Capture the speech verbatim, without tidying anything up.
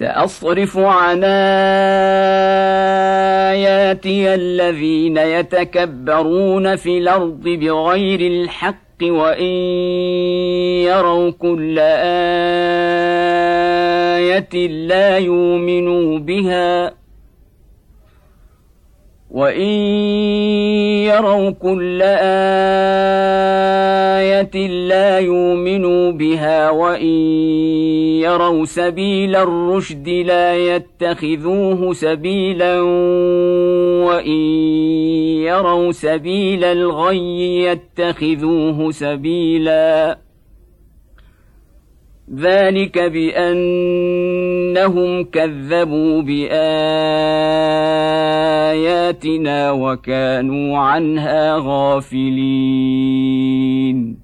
سأصرف عن آياتي الذين يتكبرون في الأرض بغير الحق وإن يروا كل آية لا يؤمنوا بها وإن يروا كل آية لا يؤمنوا بها وإن يروا سبيل الرشد لا يتخذوه سبيلا وإن يروا سبيل الغي يتخذوه سبيلا ذلك بأنهم كذبوا بآياتنا وكانوا عنها غافلين.